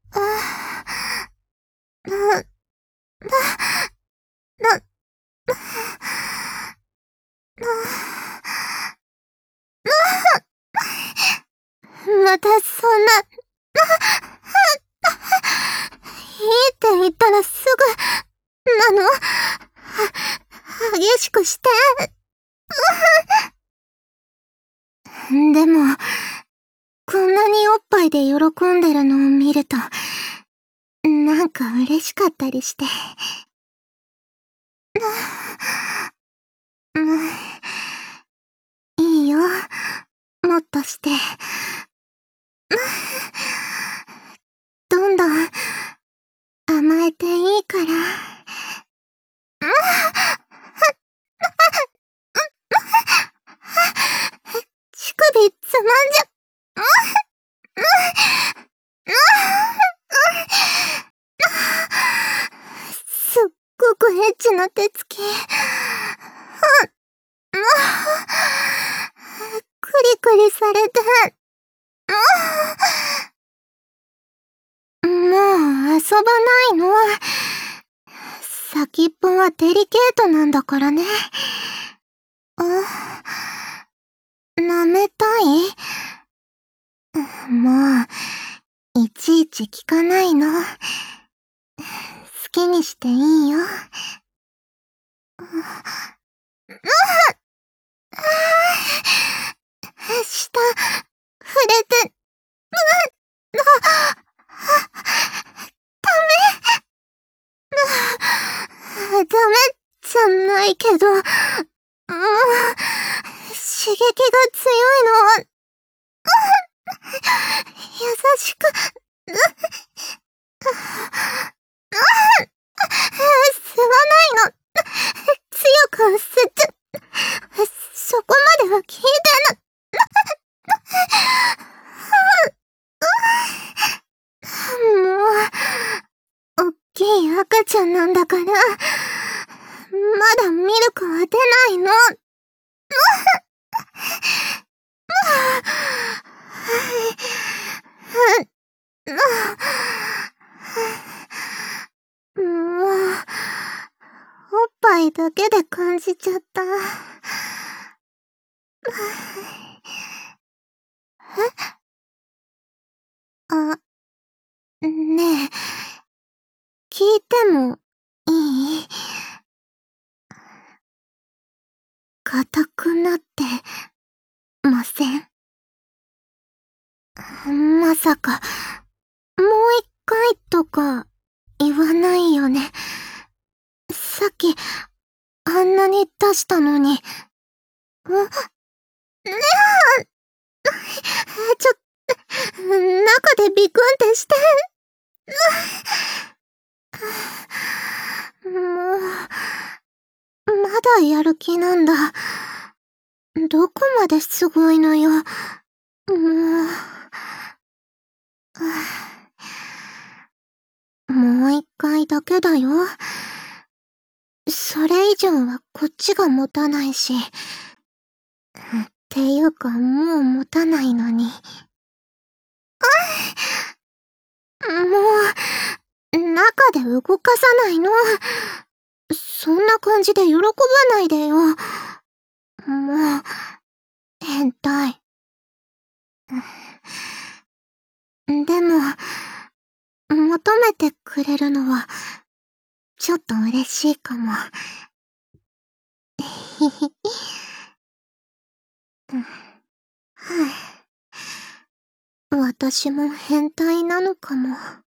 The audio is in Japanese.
またそんな、いいって言ったらすぐ、激しくして。でも、こんなにおっぱいで喜んでるのを見ると、なんか嬉しかったりして。いいよ。もっとして。どんどん甘えていいから。乳首つまんじゃ。すっごくエッチな手つき。クリクリされて。もう遊ばないの。先っぽはデリケートなんだからね。舐めたい？もう、いちいち聞かないの。好きにしていいよ。舌、触れて、ダメじゃないけど、刺激が強いのは、優しく、吸わないの。強く吸っちゃ、そこまでは聞いてな。もう、おっきい赤ちゃんなんだから、まだミルクは出ないの。もう、おっぱいだけで感じちゃった。あ、ねえ、聞いてもいい？硬くなってません？まさか、もう一回とか言わないよね。さっき、あんなに出したのに。ちょ、中でビクンってして。もう、まだやる気なんだ。どこまですごいのよ。もう、もう一回だけだよ。それ以上はこっちが持たないし。っていうか、もう持たないのに。もう、中で動かさないの。そんな感じで喜ばないでよ。もう、変態。でも、求めてくれるのは、ちょっと嬉しいかも。ひひ。私も変態なのかも。